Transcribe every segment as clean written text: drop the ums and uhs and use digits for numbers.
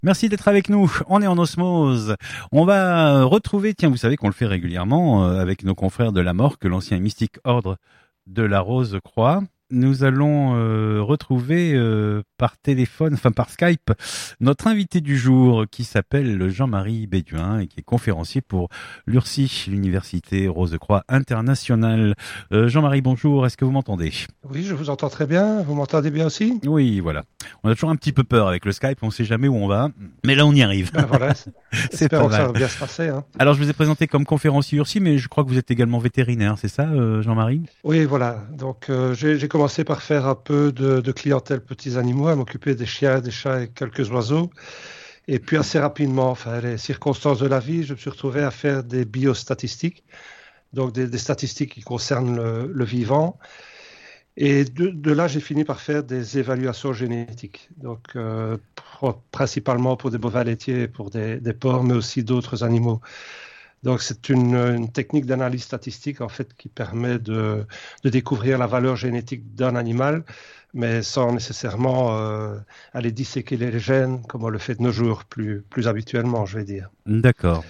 Merci d'être avec nous. On est en osmose. On va retrouver, tiens, vous savez qu'on le fait régulièrement avec nos confrères de la Morque, l'ancien mystique ordre de la Rose-Croix. Nous allons retrouver par téléphone, enfin par Skype, notre invité du jour qui s'appelle Jean-Marie Béduin et qui est conférencier pour l'URSI, l'Université Rose-Croix Internationale. Jean-Marie, bonjour, est-ce que vous m'entendez ? Oui, je vous entends très bien. Vous m'entendez bien aussi ? Oui, voilà. On a toujours un petit peu peur avec le Skype, on ne sait jamais où on va, mais là on y arrive. Ben voilà, C'est pas espérons que ça mal. va bien se passer. Hein. Alors je vous ai présenté comme conférencier URSI, mais je crois que vous êtes également vétérinaire, c'est ça, Jean-Marie ? Oui, voilà. Donc j'ai commencé par faire un peu de clientèle petits animaux, à m'occuper des chiens, des chats et quelques oiseaux. Et puis assez rapidement, enfin les circonstances de la vie, je me suis retrouvé à faire des biostatistiques, donc des statistiques qui concernent le vivant. Et de là, j'ai fini par faire des évaluations génétiques, donc principalement pour des bovins laitiers, pour des porcs, mais aussi d'autres animaux. Donc c'est une technique d'analyse statistique en fait qui permet de découvrir la valeur génétique d'un animal, mais sans nécessairement aller disséquer les gènes comme on le fait de nos jours plus habituellement, je vais dire. D'accord.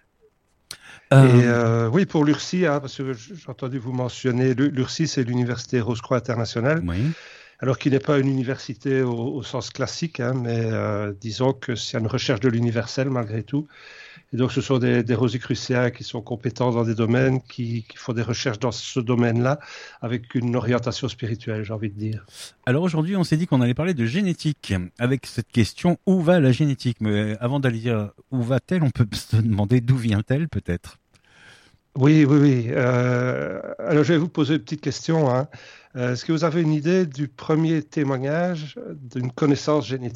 Et oui, pour l'URSI, hein, parce que j'ai entendu vous mentionner, l'URSI, c'est l'Université Rose-Croix Internationale, Oui. alors qui n'est pas une université au sens classique, hein, mais disons que c'est une recherche de l'universel malgré tout. Et donc, ce sont des Rosicruciens qui sont compétents dans des domaines, qui font des recherches dans ce domaine-là, avec une orientation spirituelle, j'ai envie de dire. Alors aujourd'hui, on s'est dit qu'on allait parler de génétique, avec cette question, où va la génétique ? Mais avant d'aller dire où va-t-elle, on peut se demander d'où vient-elle peut-être ? Oui, oui, oui. Alors, je vais vous poser une petite question. Hein. Est-ce que vous avez une idée du premier témoignage d'une connaissance génétique ?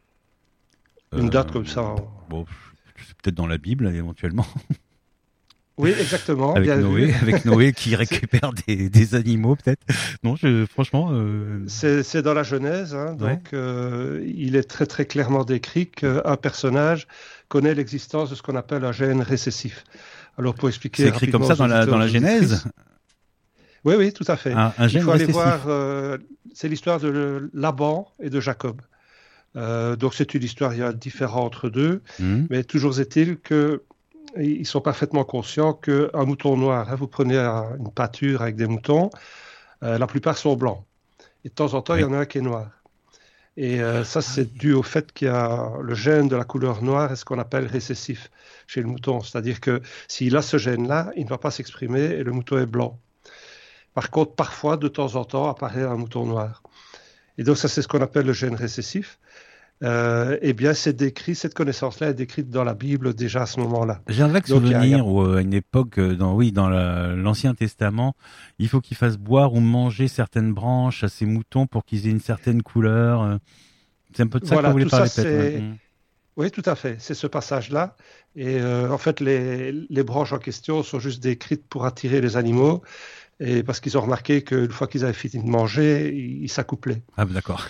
Une date comme ça. Bon, c'est peut-être dans la Bible, éventuellement. Oui, exactement. Bien vu. Avec Noé qui récupère des animaux, peut-être. Non, franchement... C'est dans la Genèse, hein, ouais. donc il est très très clairement décrit qu'un personnage connaît l'existence de ce qu'on appelle un gène récessif. Alors pour expliquer c'est écrit comme rapidement ça dans la Genèse ? Oui, oui, tout à fait. Un gène Il faut aller récessif. voir, c'est l'histoire de Laban et de Jacob. Donc c'est une histoire, il y a différent entre deux, mais toujours est-il qu'ils sont parfaitement conscients qu'un mouton noir, hein, vous prenez une pâture avec des moutons, la plupart sont blancs. Et de temps en temps, il y en a un qui est noir. Et ça, c'est dû au fait qu'il y a le gène de la couleur noire est ce qu'on appelle récessif chez le mouton. C'est-à-dire que s'il a ce gène-là, il ne va pas s'exprimer et le mouton est blanc. Par contre, parfois, de temps en temps, apparaît un mouton noir. Et donc, ça, c'est ce qu'on appelle le gène récessif. Eh bien, cette connaissance-là est décrite dans la Bible déjà à ce moment-là. J'ai un vague souvenir où, à une époque, dans l'Ancien Testament, il faut qu'ils fassent boire ou manger certaines branches à ces moutons pour qu'ils aient une certaine couleur. C'est un peu de ça que vous voulez parler, peut-être. Oui, tout à fait. C'est ce passage-là. Et en fait, les branches en question sont juste décrites pour attirer les animaux. Et parce qu'ils ont remarqué qu'une fois qu'ils avaient fini de manger, ils s'accouplaient. Ah, d'accord.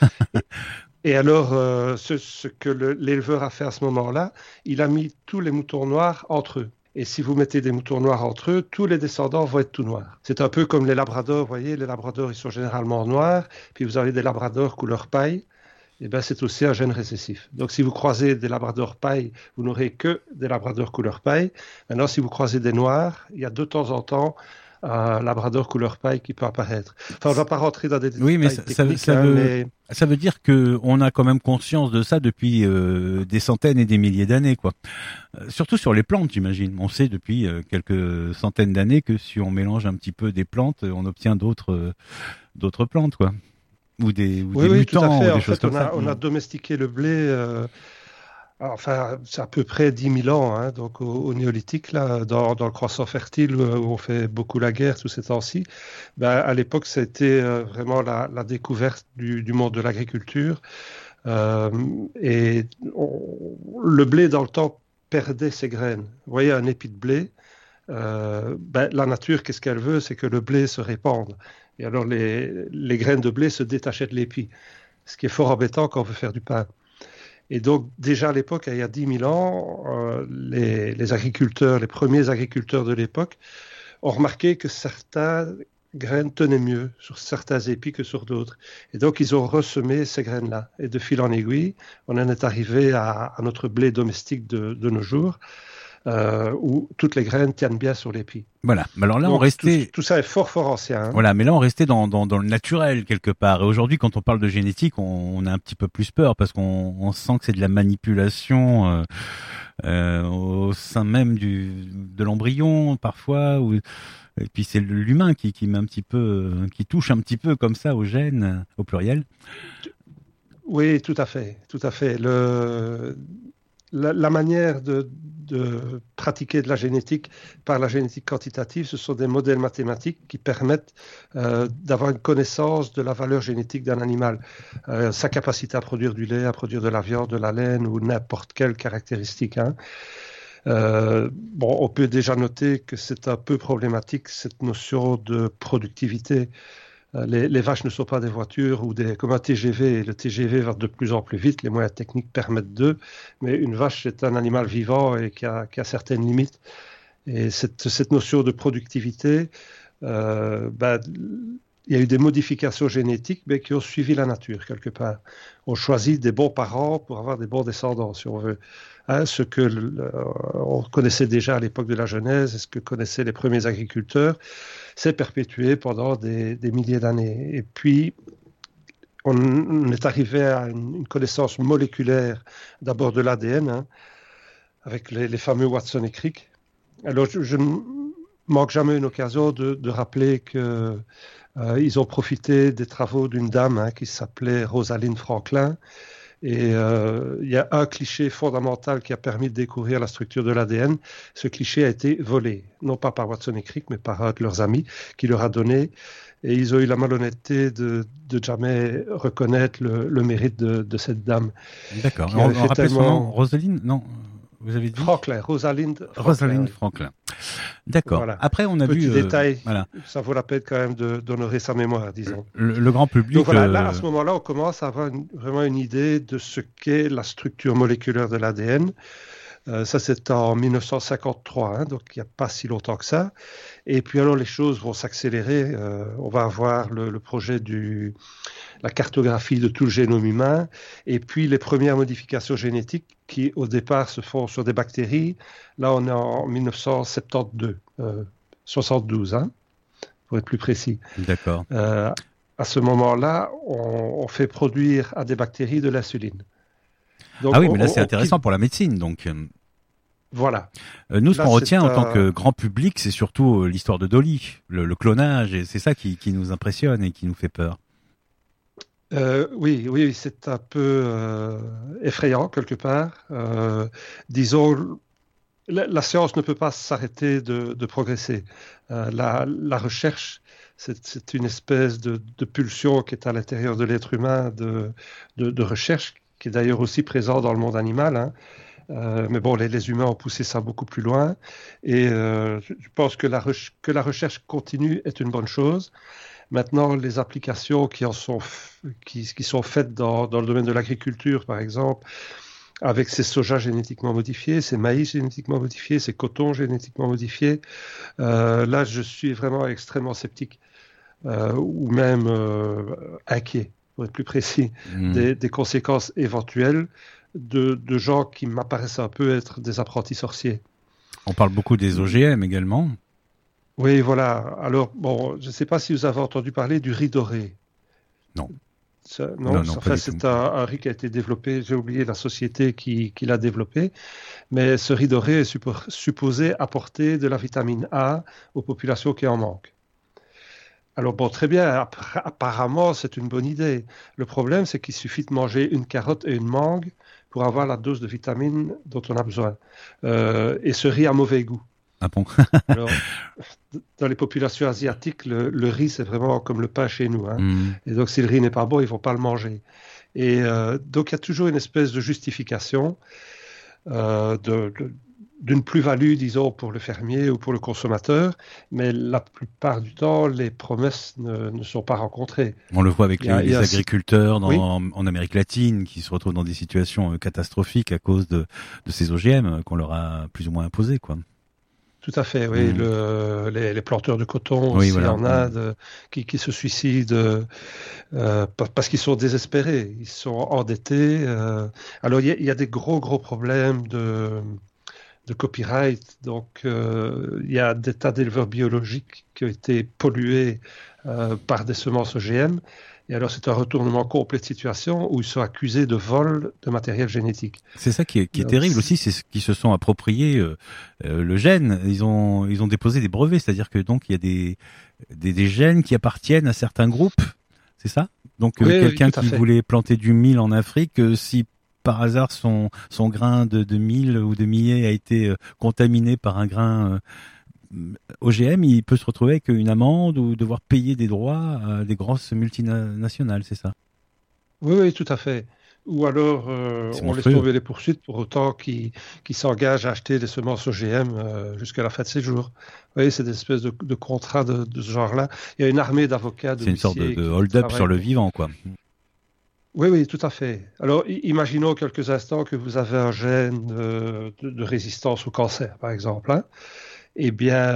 Et alors, ce que l'éleveur a fait à ce moment-là, il a mis tous les moutons noirs entre eux. Et si vous mettez des moutons noirs entre eux, tous les descendants vont être tout noirs. C'est un peu comme les labradors, vous voyez, les labradors, ils sont généralement noirs, puis vous avez des labradors couleur paille, et bien c'est aussi un gène récessif. Donc si vous croisez des labradors paille, vous n'aurez que des labradors couleur paille. Maintenant, si vous croisez des noirs, il y a de temps en temps un labrador couleur paille qui peut apparaître. Enfin, on ne va pas rentrer dans des détails techniques. Ça veut dire qu'on a quand même conscience de ça depuis des centaines et des milliers d'années, quoi. Surtout sur les plantes, j'imagine. On sait depuis quelques centaines d'années que si on mélange un petit peu des plantes, on obtient d'autres plantes, quoi. Ou des mutants, tout à fait. ou des choses comme ça. On a domestiqué le blé... Enfin, c'est à peu près 10 000 ans, hein, donc au néolithique, là, dans le croissant fertile où on fait beaucoup la guerre tous ces temps-ci. Ben, à l'époque, c'était vraiment la découverte du monde de l'agriculture. Et le blé, dans le temps, perdait ses graines. Vous voyez, un épi de blé, la nature, qu'est-ce qu'elle veut? C'est que le blé se répande. Et alors, les graines de blé se détachaient de l'épi, ce qui est fort embêtant quand on veut faire du pain. Et donc, déjà à l'époque, il y a 10 000 ans, les agriculteurs, les premiers agriculteurs de l'époque, ont remarqué que certains graines tenaient mieux sur certains épis que sur d'autres. Et donc, ils ont ressemé ces graines-là. Et de fil en aiguille, on en est arrivé à notre blé domestique de nos jours, où toutes les graines tiennent bien sur l'épi. Voilà. Mais alors là, donc, on restait. Tout ça est fort ancien. Hein. Voilà. Mais là, on restait dans le naturel quelque part. Et aujourd'hui, quand on parle de génétique, on a un petit peu plus peur parce qu'on sent que c'est de la manipulation au sein même de l'embryon parfois. Et puis c'est l'humain qui met un petit peu, qui touche un petit peu comme ça aux gènes, au pluriel. Oui, tout à fait. La manière de pratiquer de la génétique par la génétique quantitative, ce sont des modèles mathématiques qui permettent d'avoir une connaissance de la valeur génétique d'un animal, sa capacité à produire du lait, à produire de la viande, de la laine ou n'importe quelle caractéristique. Hein. On peut déjà noter que c'est un peu problématique cette notion de productivité. Les vaches ne sont pas des voitures ou comme un TGV. Le TGV va de plus en plus vite, les moyens techniques permettent d'eux, mais une vache est un animal vivant et qui a certaines limites. Et cette notion de productivité, il y a eu des modifications génétiques mais qui ont suivi la nature quelque part. On choisit des bons parents pour avoir des bons descendants, si on veut. Hein, ce que on connaissait déjà à l'époque de la Genèse, et ce que connaissaient les premiers agriculteurs, s'est perpétué pendant des milliers d'années. Et puis, on est arrivé à une connaissance moléculaire, d'abord de l'ADN, hein, avec les fameux Watson et Crick. Alors, je ne manque jamais une occasion de rappeler que ils ont profité des travaux d'une dame hein, qui s'appelait Rosalind Franklin. Et il y a un cliché fondamental qui a permis de découvrir la structure de l'ADN. Ce cliché a été volé, non pas par Watson et Crick, mais par un de leurs amis qui leur a donné. Et ils ont eu la malhonnêteté de jamais reconnaître le mérite de cette dame. D'accord. On rappelle son nom, Rosalind ? Non, vous avez dit Franklin, Rosalind Franklin. D'accord. Voilà. Après, on a Petit vu... détail, ça vaut la peine quand même d'honorer sa mémoire, disons. Le grand public... Donc voilà, là, à ce moment-là, on commence à avoir vraiment une idée de ce qu'est la structure moléculaire de l'ADN. Ça, c'est en 1953, hein, donc il n'y a pas si longtemps que ça. Et puis alors, les choses vont s'accélérer. On va avoir le projet la cartographie de tout le génome humain, et puis les premières modifications génétiques qui, au départ, se font sur des bactéries. Là, on est en 1972, 72, hein, pour être plus précis. D'accord. À ce moment-là, on fait produire à des bactéries de l'insuline. Donc, mais là, c'est intéressant pour la médecine, donc. Voilà. Nous, ce qu'on retient en tant que grand public, c'est surtout l'histoire de Dolly, le clonage, et c'est ça qui nous impressionne et qui nous fait peur. Oui, c'est un peu effrayant quelque part. Disons, la science ne peut pas s'arrêter de progresser. La recherche, c'est une espèce de pulsion qui est à l'intérieur de l'être humain de recherche, qui est d'ailleurs aussi présent dans le monde animal. Hein. Mais bon, les humains ont poussé ça beaucoup plus loin. Et je pense que la recherche continue est une bonne chose. Maintenant, les applications qui sont faites dans le domaine de l'agriculture, par exemple, avec ces soja génétiquement modifiés, ces maïs génétiquement modifiés, ces cotons génétiquement modifiés, là, je suis vraiment extrêmement sceptique ou même inquiet, pour être plus précis, des conséquences éventuelles de gens qui m'apparaissent un peu être des apprentis sorciers. On parle beaucoup des OGM également. Oui, voilà. Alors, bon, je ne sais pas si vous avez entendu parler du riz doré. Non. Non, enfin, c'est un riz qui a été développé, j'ai oublié la société qui l'a développé, mais ce riz doré est supposé apporter de la vitamine A aux populations qui en manquent. Alors bon, très bien, apparemment c'est une bonne idée. Le problème, c'est qu'il suffit de manger une carotte et une mangue pour avoir la dose de vitamine dont on a besoin. Et ce riz a mauvais goût. Ah bon? Alors, dans les populations asiatiques, le riz, c'est vraiment comme le pain chez nous. Hein. Et donc, si le riz n'est pas bon, ils ne vont pas le manger. Et donc, il y a toujours une espèce de justification d'une plus-value, disons, pour le fermier ou pour le consommateur. Mais la plupart du temps, les promesses ne sont pas rencontrées. On le voit avec les agriculteurs en Amérique latine qui se retrouvent dans des situations catastrophiques à cause de ces OGM qu'on leur a plus ou moins imposés, quoi. Tout à fait, oui. Les planteurs de coton Oui, aussi voilà. en Inde qui se suicident parce qu'ils sont désespérés, ils sont endettés. Alors il y a des gros problèmes de copyright. Donc il y a des tas d'éleveurs biologiques qui ont été pollués par des semences OGM. Et alors, c'est un retournement complet de situation où ils sont accusés de vol de matériel génétique. C'est ça qui est Donc, terrible aussi, c'est qu'ils se sont appropriés le gène. Ils ont déposé des brevets, c'est-à-dire que donc il y a des gènes qui appartiennent à certains groupes, c'est ça? Donc oui, quelqu'un tout à qui fait. voulait planter du mil en Afrique, si par hasard son grain de mil ou de millet a été contaminé par un grain OGM, il peut se retrouver avec une amende ou devoir payer des droits à des grosses multinationales, c'est ça? Oui, tout à fait. Ou alors, C'est on laisse monstrueux. tomber les poursuites pour autant qu'ils s'engagent à acheter des semences OGM jusqu'à la fin de ses jours. Oui, c'est des espèces de contrats de ce genre-là. Il y a une armée d'avocats, de C'est une sorte huissiers de qui hold-up sur travaillent le pour. vivant, quoi. Oui, tout à fait. Alors, imaginons quelques instants que vous avez un gène de résistance au cancer, par exemple, hein. Eh bien,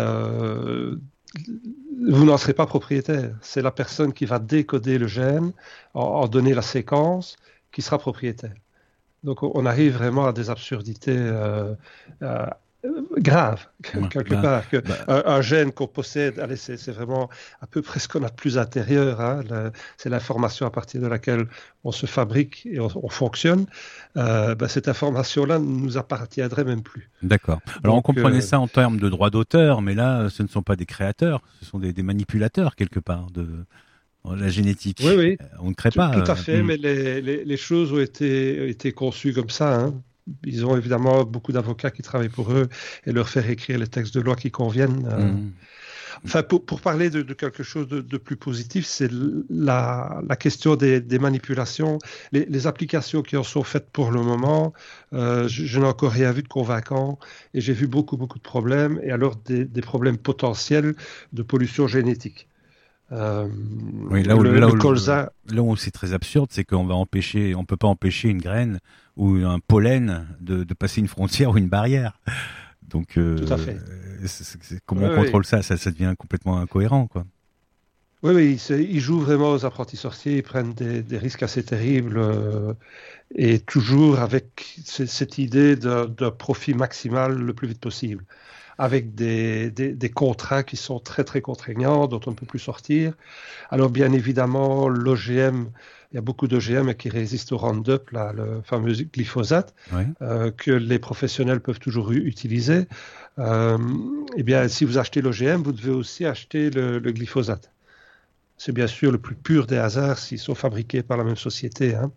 vous n'en serez pas propriétaire. C'est la personne qui va décoder le gène, en donner la séquence, qui sera propriétaire. Donc, on arrive vraiment à des absurdités euh, graves, Ouais, quelque part. bah, Un gène qu'on possède, allez, c'est vraiment à peu près ce qu'on a de plus intérieur, hein. C'est l'information à partir de laquelle on se fabrique et on fonctionne. Cette information-là ne nous appartiendrait même plus. d'accord. Alors on Donc, comprenait ça en termes de droits d'auteur, mais là, ce ne sont pas des créateurs, ce sont des manipulateurs quelque part de la oui, génétique. oui, On ne crée pas. tout à fait, mais les choses ont été conçues comme ça, hein. Ils ont évidemment beaucoup d'avocats qui travaillent pour eux et leur faire écrire les textes de loi qui conviennent. Hum. Enfin, pour parler de quelque chose de plus positif, c'est la question des manipulations, les applications qui en sont faites pour le moment. Je n'ai encore rien vu de convaincant et j'ai vu beaucoup de problèmes et alors des problèmes potentiels de pollution génétique. Oui, Le colza. là où c'est très absurde, c'est on peut pas empêcher une graine ou un pollen de passer une frontière ou une barrière. Donc, Tout à fait. comment Oui, on oui. contrôle ça? Ça devient complètement incohérent, quoi. Oui, ils jouent vraiment aux apprentis sorciers, ils prennent des risques assez terribles et toujours avec cette idée d'un profit maximal le plus vite possible, avec des contrats qui sont très contraignants, dont on ne peut plus sortir. Alors bien évidemment, l'OGM, il y a beaucoup d'OGM qui résistent au Roundup, là, le fameux glyphosate, Ouais. que les professionnels peuvent toujours utiliser. Eh bien, si vous achetez l'OGM, vous devez aussi acheter le glyphosate. C'est bien sûr le plus pur des hasards s'ils sont fabriqués par la même société, hein.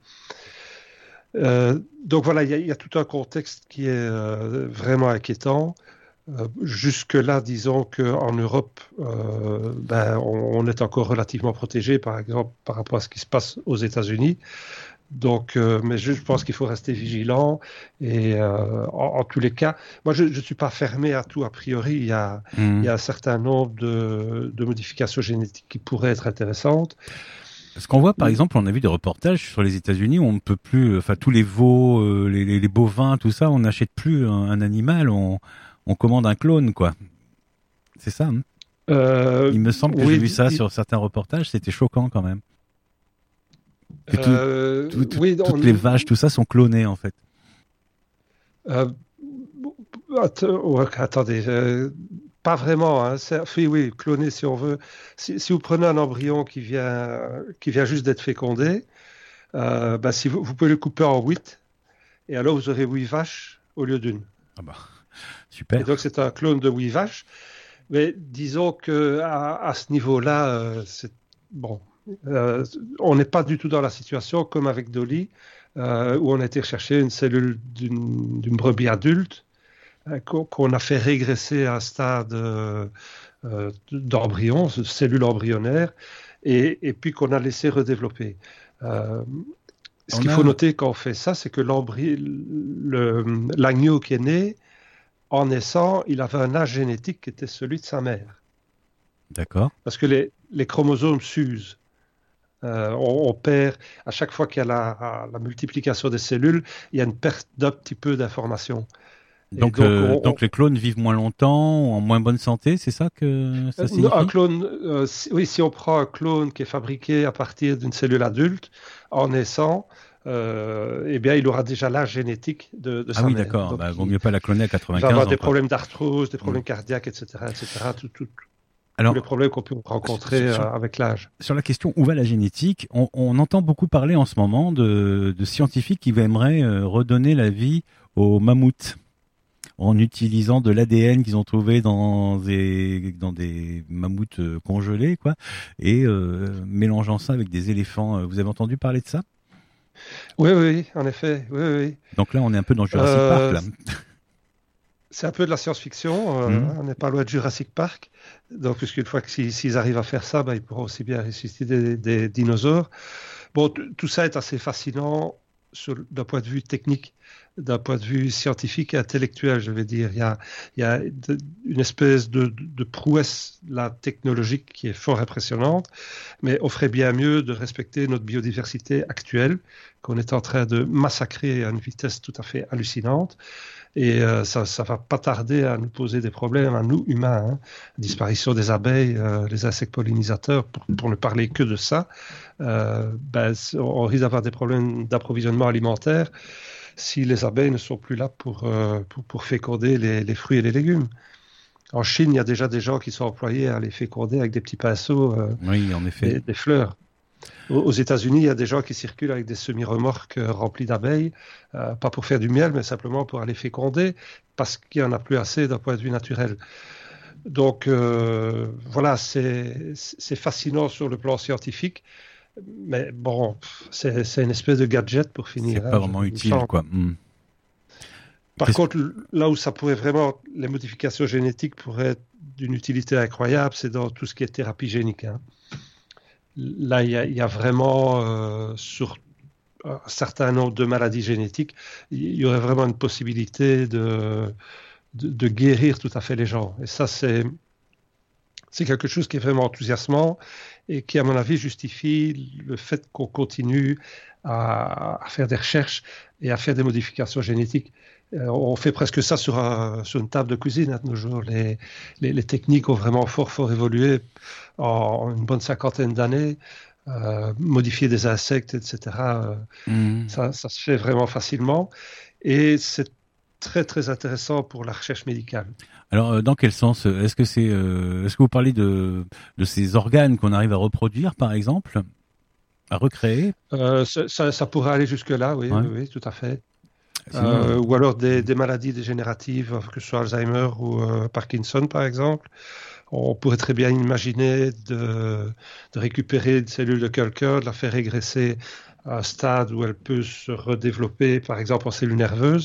Donc voilà, il y a tout un contexte qui est vraiment inquiétant. Jusque-là, disons qu'en Europe, on est encore relativement protégé, par exemple, par rapport à ce qui se passe aux États-Unis. Donc, mais je pense qu'il faut rester vigilant. Et en tous les cas, moi, je ne suis pas fermé à tout a priori. Il y a un certain nombre de modifications génétiques qui pourraient être intéressantes. Parce qu'on voit, par exemple, on a vu des reportages sur les États-Unis où on ne peut plus, enfin tous les veaux, les bovins, tout ça, on n'achète plus un animal, on commande un clone, quoi. C'est ça, hein. Euh, Il me semble que j'ai oui, vu ça sur certains reportages, c'était choquant quand même. Que oui, toutes les vaches, tout ça sont clonées en fait. euh, attendez, pas vraiment, hein. Oui, cloner si on veut. Si vous prenez un embryon qui vient juste d'être fécondé, si vous pouvez le couper en 8, et alors vous aurez 8 vaches au lieu d'une. Ah bah, Et super. donc c'est un clone de 8 vaches. Mais disons qu'à ce niveau-là, bon, on n'est pas du tout dans la situation comme avec Dolly, où on a été chercher une cellule d'une brebis adulte qu'on a fait régresser à un stade d'embryon, cellule embryonnaire, et puis qu'on a laissé redévelopper. Ce On qu'il faut a, noter quand on fait ça, c'est que l'agneau qui est né, en naissant, il avait un âge génétique qui était celui de sa mère. d'accord. Parce que les chromosomes s'usent. On perd, à chaque fois qu'il y a la multiplication des cellules, il y a une perte d'un petit peu d'informations. Donc, donc les clones vivent moins longtemps, en moins bonne santé, c'est ça que ça signifie? Un clone, oui, si on prend un clone qui est fabriqué à partir d'une cellule adulte, en naissant, eh bien, il aura déjà l'âge génétique de sa oui, mère. d'accord. Donc, Vaut mieux pas la cloner à 95 il va avoir ans. des problèmes d'arthrose, des problèmes cardiaques, etc., tous les problèmes qu'on peut rencontrer avec l'âge. Sur la question où va la génétique, on entend beaucoup parler en ce moment de scientifiques qui aimeraient redonner la vie aux mammouths en utilisant de l'ADN qu'ils ont trouvé dans des mammouths congelés, quoi, et mélangeant ça avec des éléphants. Vous avez entendu parler de ça? Oui, en effet. Oui. Donc là, on est un peu dans Jurassic Park, là. C'est un peu de la science-fiction. On n'est pas loin de Jurassic Park. Donc, puisqu'une fois s'ils arrivent à faire ça, ils pourront aussi bien ressusciter des dinosaures. Bon, tout ça est assez fascinant d'un point de vue technique, d'un point de vue scientifique et intellectuel, je vais dire. Il y a une espèce de prouesse là, technologique qui est fort impressionnante, mais on ferait bien mieux de respecter notre biodiversité actuelle, qu'on est en train de massacrer à une vitesse tout à fait hallucinante. Et ça va pas tarder à nous poser des problèmes à nous humains. Hein. Disparition des abeilles, les insectes pollinisateurs, pour ne parler que de ça, on risque d'avoir des problèmes d'approvisionnement alimentaire si les abeilles ne sont plus là pour féconder les fruits et les légumes. En Chine, il y a déjà des gens qui sont employés à les féconder avec des petits pinceaux, oui, en effet. des fleurs. Aux États-Unis, il y a des gens qui circulent avec des semi-remorques remplies d'abeilles, pas pour faire du miel, mais simplement pour aller féconder, parce qu'il n'y en a plus assez d'un point de vue naturel. Donc voilà, c'est fascinant sur le plan scientifique, mais bon, c'est une espèce de gadget pour finir. C'est pas vraiment utile, quoi. Par contre, là où ça pourrait vraiment, les modifications génétiques pourraient être d'une utilité incroyable, c'est dans tout ce qui est thérapie génique. Hein. Là, il y a vraiment, sur un certain nombre de maladies génétiques, il y aurait vraiment une possibilité de guérir tout à fait les gens. Et ça, c'est quelque chose qui est vraiment enthousiasmant et qui, à mon avis, justifie le fait qu'on continue à faire des recherches et à faire des modifications génétiques. On fait presque ça sur une table de cuisine à nos jours. Les techniques ont vraiment fort évolué en une bonne 50aine d'années. Modifier des insectes, etc. Ça se fait vraiment facilement. Et c'est très intéressant pour la recherche médicale. Alors, dans quel sens? Est-ce que vous parlez de ces organes qu'on arrive à reproduire, par exemple, à recréer? Ça pourrait aller jusque-là, oui, Ouais. oui, tout à fait. Ou alors des maladies dégénératives, que ce soit Alzheimer ou Parkinson, par exemple. On pourrait très bien imaginer de récupérer une cellule de quelqu'un, de la faire régresser à un stade où elle peut se redévelopper, par exemple en cellule nerveuse,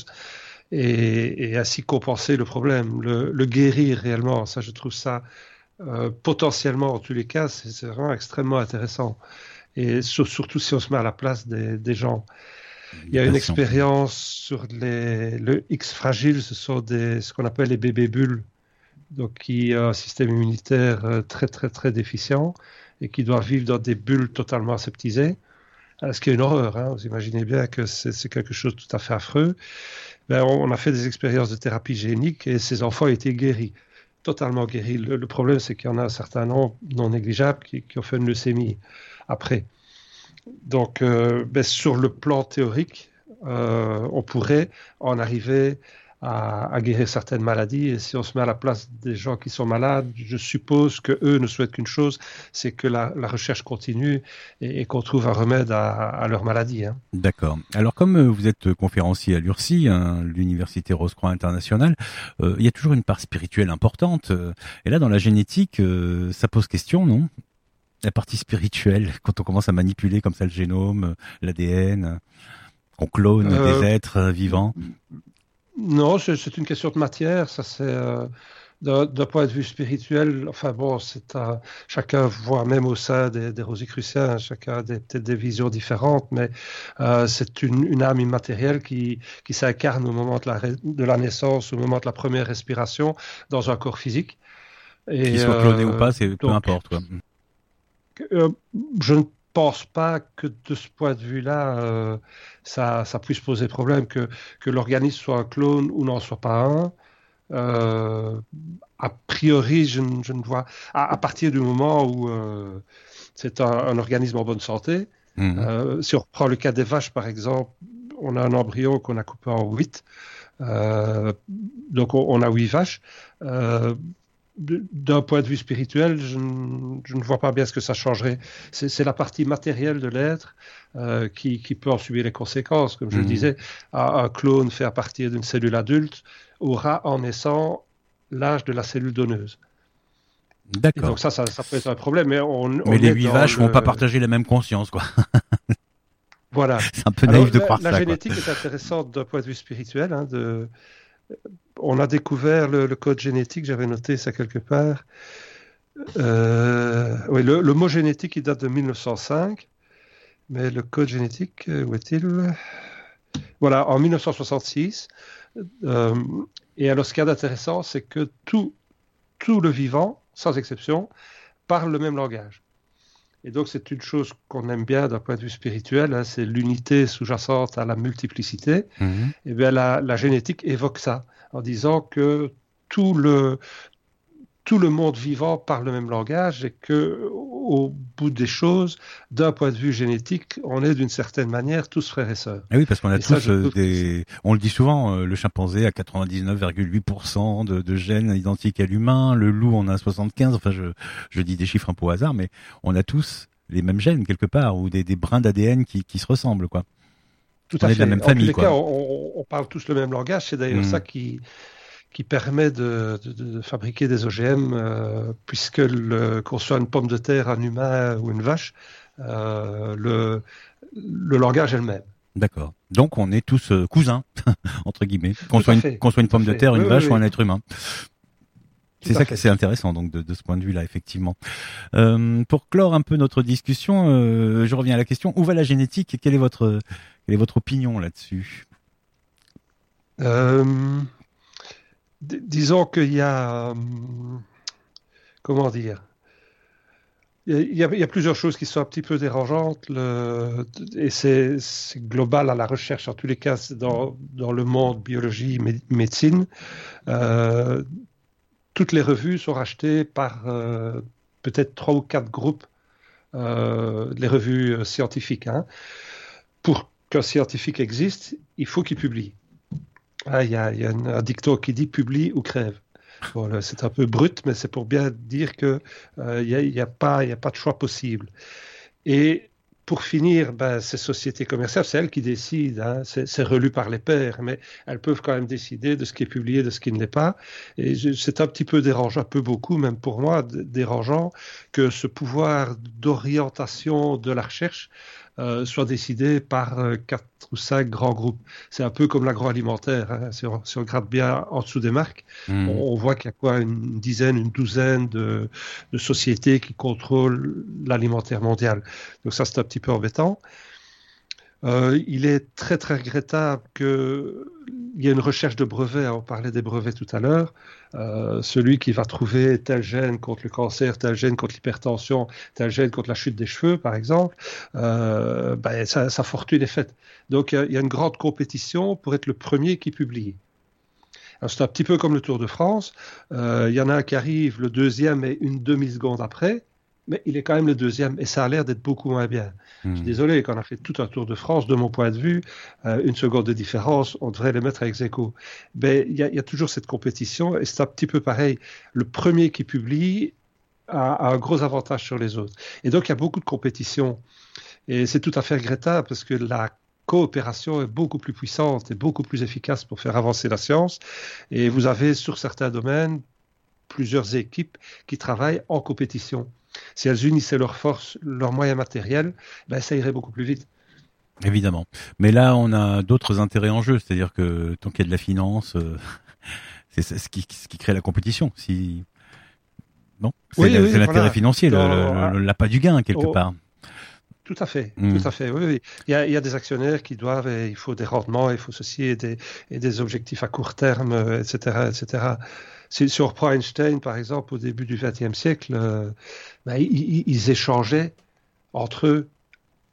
et ainsi compenser le problème, le guérir réellement. Ça, je trouve ça potentiellement, en tous les cas, c'est vraiment extrêmement intéressant. Et surtout si on se met à la place des gens. Il y a une expérience sur le X fragile, ce sont ce qu'on appelle les bébés bulles, donc qui ont un système immunitaire très déficient et qui doivent vivre dans des bulles totalement aseptisées, ce qui est une horreur. Hein. Vous imaginez bien que c'est quelque chose de tout à fait affreux. On a fait des expériences de thérapie génique et ces enfants ont été guéris, totalement guéris. Le problème, c'est qu'il y en a un certain nombre non négligeable qui ont fait une leucémie après. Donc, sur le plan théorique, on pourrait en arriver à guérir certaines maladies. Et si on se met à la place des gens qui sont malades, je suppose qu'eux ne souhaitent qu'une chose, c'est que la recherche continue et qu'on trouve un remède à leur maladie. Hein. D'accord. Alors, comme vous êtes conférencier à l'URSI, hein, l'Université Rose-Croix Internationale, il y a toujours une part spirituelle importante. Et là, dans la génétique, ça pose question, non? La partie spirituelle, quand on commence à manipuler comme ça le génome, l'ADN, qu'on clone des êtres vivants. Non, c'est une question de matière. Ça, c'est d'un point de vue spirituel. Enfin bon, chacun voit même au sein des Rosicruciens, hein, chacun a peut-être des visions différentes, mais c'est une âme immatérielle qui s'incarne au moment de la naissance, au moment de la première respiration, dans un corps physique. Et, qu'il soit cloné ou pas, peu importe, quoi. Je ne pense pas que de ce point de vue-là, ça puisse poser problème, que l'organisme soit un clone ou n'en soit pas un. A priori, je ne vois... À partir du moment où c'est un organisme en bonne santé, si on reprend le cas des vaches, par exemple, on a un embryon qu'on a coupé en 8, donc on a 8 vaches. D'un point de vue spirituel, je ne vois pas bien ce que ça changerait. C'est la partie matérielle de l'être qui peut en subir les conséquences. Comme je le disais, un clone fait à partir d'une cellule adulte aura en naissant l'âge de la cellule donneuse. D'accord. Et donc ça peut être un problème. Mais les 8 vaches vont pas partager la même conscience, quoi. Voilà. C'est un peu naïf de croire ça. La génétique est intéressante d'un point de vue spirituel. On a découvert le code génétique, j'avais noté ça quelque part. Oui, le mot génétique, il date de 1905, mais le code génétique, où est-il? Voilà, en 1966. Et alors, ce qu'il y a d'intéressant, c'est que tout le vivant, sans exception, parle le même langage. Et donc, c'est une chose qu'on aime bien d'un point de vue spirituel, hein, c'est l'unité sous-jacente à la multiplicité. Et bien, la génétique évoque ça, en disant que tout le monde vivant parle le même langage et que, au bout des choses, d'un point de vue génétique, on est d'une certaine manière tous frères et sœurs. Et oui, parce qu'on a tous on le dit souvent, le chimpanzé a 99,8% de gènes identiques à l'humain, le loup en a 75, enfin je dis des chiffres un peu au hasard, mais on a tous les mêmes gènes quelque part, ou des brins d'ADN qui se ressemblent, quoi. Tout à fait. On est de la même famille, quoi. En tous les cas, on parle tous le même langage, c'est d'ailleurs ça qui permet de fabriquer des OGM, puisque qu'on soit une pomme de terre, un humain ou une vache, le langage est le même. D'accord. Donc on est tous cousins, entre guillemets, qu'on soit une pomme de terre, une vache ou un être humain. C'est ça qui est intéressant, donc, de ce point de vue-là, effectivement. Pour clore un peu notre discussion, je reviens à la question, où va la génétique et quelle est votre opinion là-dessus? Disons qu'il y a, comment dire, il y a plusieurs choses qui sont un petit peu dérangeantes, et c'est global à la recherche, en tous les cas dans le monde biologie, médecine. Toutes les revues sont rachetées par peut-être 3 ou 4 groupes, les revues scientifiques. Hein. Pour qu'un scientifique existe, il faut qu'il publie. Il y a un dicton qui dit « publie ou crève ». Bon, c'est un peu brut, mais c'est pour bien dire qu'il n'y a pas de choix possible. Et pour finir, ces sociétés commerciales, c'est elles qui décident. Hein, c'est relu par les pairs, mais elles peuvent quand même décider de ce qui est publié, de ce qui ne l'est pas. Et c'est un petit peu dérangeant, un peu beaucoup, même pour moi, dérangeant que ce pouvoir d'orientation de la recherche soit décidé par 4 ou 5 grands groupes. C'est un peu comme l'agroalimentaire. Hein. Si on regarde bien en dessous des marques, on voit qu'il y a quoi, une dizaine, une douzaine de sociétés qui contrôlent l'alimentaire mondial. Donc ça, c'est un petit peu embêtant. Il est très, très regrettable qu'il y ait une recherche de brevets. On parlait des brevets tout à l'heure. Celui qui va trouver tel gène contre le cancer, tel gène contre l'hypertension, tel gène contre la chute des cheveux, par exemple, sa fortune est faite. Donc, il y a une grande compétition pour être le premier qui publie. Alors, c'est un petit peu comme le Tour de France. Il y en a un qui arrive, le deuxième est une demi-seconde après, mais il est quand même le deuxième et ça a l'air d'être beaucoup moins bien. Je suis désolé, quand on a fait tout un Tour de France, de mon point de vue, une seconde de différence, on devrait les mettre ex aequo. Mais il y a toujours cette compétition et c'est un petit peu pareil. Le premier qui publie a un gros avantage sur les autres. Et donc, il y a beaucoup de compétition. Et c'est tout à fait regrettable parce que la coopération est beaucoup plus puissante et beaucoup plus efficace pour faire avancer la science. Et vous avez, sur certains domaines, plusieurs équipes qui travaillent en compétition. Si elles unissaient leurs forces, leurs moyens matériels, ça irait beaucoup plus vite. Évidemment. Mais là, on a d'autres intérêts en jeu. C'est-à-dire que tant qu'il y a de la finance, c'est ce qui crée la compétition. Non, c'est l'intérêt financier, l'appât du gain, quelque part. Tout à fait, tout à fait. Oui. Il y a des actionnaires qui doivent, et il faut des rendements, il faut ceci et des objectifs à court terme, etc., etc. Si on reprend Einstein, par exemple, au début du XXe siècle, ils échangeaient entre eux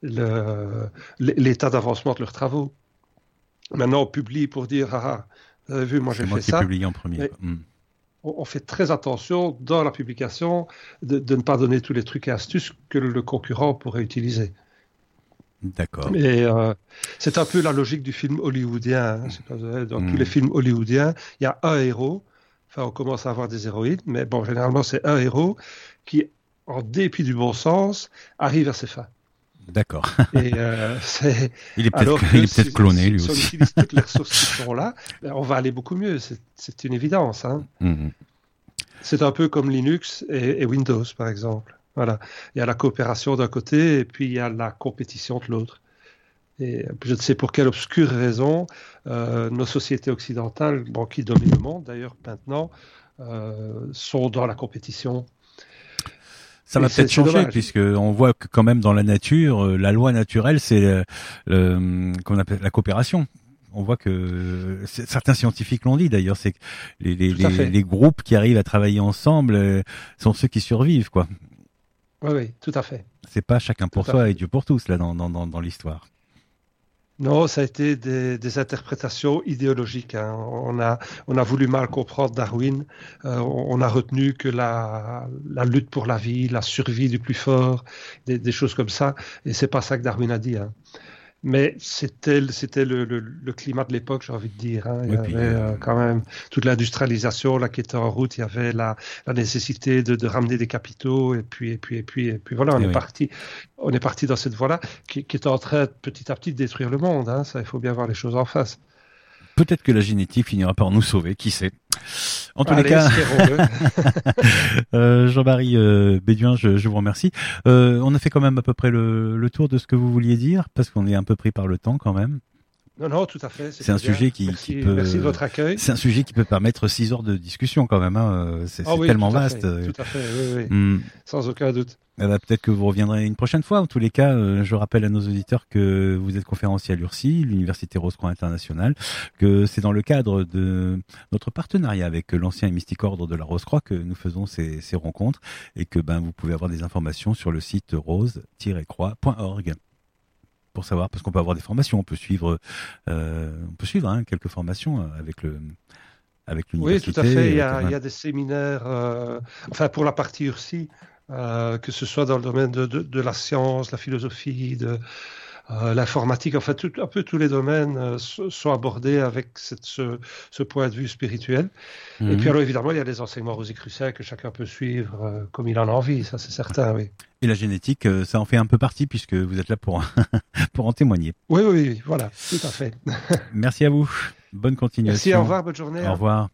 l'état d'avancement de leurs travaux. Maintenant, on publie pour dire, vous avez vu, moi j'ai fait ça. C'est moi qui publie en premier. On fait très attention dans la publication de ne pas donner tous les trucs et astuces que le concurrent pourrait utiliser. D'accord. Et c'est un peu la logique du film hollywoodien. Dans tous les films hollywoodiens, il y a un héros. Enfin, on commence à avoir des héroïnes, mais bon, généralement, c'est un héros qui, en dépit du bon sens, arrive à ses fins. D'accord. Et il est peut-être cloné, lui aussi. aussi. Si on utilise toutes les ressources qui sont là, on va aller beaucoup mieux. C'est une évidence. Hein. C'est un peu comme Linux et Windows, par exemple. Voilà. Il y a la coopération d'un côté et puis il y a la compétition de l'autre. Et je ne sais pour quelle obscure raison, nos sociétés occidentales, qui dominent le monde d'ailleurs maintenant, sont dans la compétition. Ça va peut-être changer, puisque on voit que quand même dans la nature, la loi naturelle, c'est qu'on appelle la coopération. On voit que certains scientifiques l'ont dit d'ailleurs, c'est que les groupes qui arrivent à travailler ensemble sont ceux qui survivent, quoi. Oui, tout à fait. C'est pas chacun pour soi et Dieu pour tous là dans l'histoire. Non, ça a été des interprétations idéologiques. Hein. On a voulu mal comprendre Darwin. On a retenu que la lutte pour la vie, la survie du plus fort, des choses comme ça. Et c'est pas ça que Darwin a dit. Hein. Mais c'était le climat de l'époque, j'ai envie de dire. Hein. Il y avait quand même toute l'industrialisation là qui était en route. Il y avait la nécessité de ramener des capitaux. Et puis voilà, on est parti dans cette voie-là qui est en train petit à petit de détruire le monde. Hein. Ça, il faut bien voir les choses en face. Peut-être que la génétique finira par nous sauver, qui sait. En tous les cas, Jean-Marie Béduin, je vous remercie. On a fait quand même à peu près le tour de ce que vous vouliez dire, parce qu'on est un peu pris par le temps quand même. Non, tout à fait. C'est un sujet qui peut. Merci de votre accueil. C'est un sujet qui peut permettre 6 heures de discussion quand même. Hein. C'est tellement vaste. Tout à fait, oui. Sans aucun doute. Peut-être que vous reviendrez une prochaine fois. En tous les cas, je rappelle à nos auditeurs que vous êtes conférencier à l'URSI, l'Université Rose-Croix Internationale, que c'est dans le cadre de notre partenariat avec l'ancien et mystique ordre de la Rose-Croix que nous faisons ces rencontres et que vous pouvez avoir des informations sur le site rose-croix.org. Pour savoir, parce qu'on peut avoir des formations, on peut suivre quelques formations avec l'université. Oui, tout à fait. Il y a des séminaires, pour la partie URSI, que ce soit dans le domaine de la science, la philosophie, de l'informatique, un peu tous les domaines sont abordés avec ce point de vue spirituel. Et puis alors évidemment, il y a des enseignements rosicruciens que chacun peut suivre comme il en a envie, ça c'est certain, oui. Et la génétique, ça en fait un peu partie puisque vous êtes là pour en témoigner. Oui, voilà, tout à fait. Merci à vous. Bonne continuation. Merci, au revoir, bonne journée. Au revoir.